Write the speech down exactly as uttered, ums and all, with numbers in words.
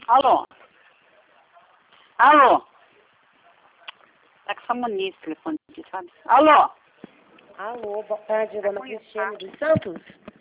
Alô? Alô? Tá com essa mania esse telefone aqui, sabe? Alô? Alô, boa tarde, dona Cristiane dos Santos?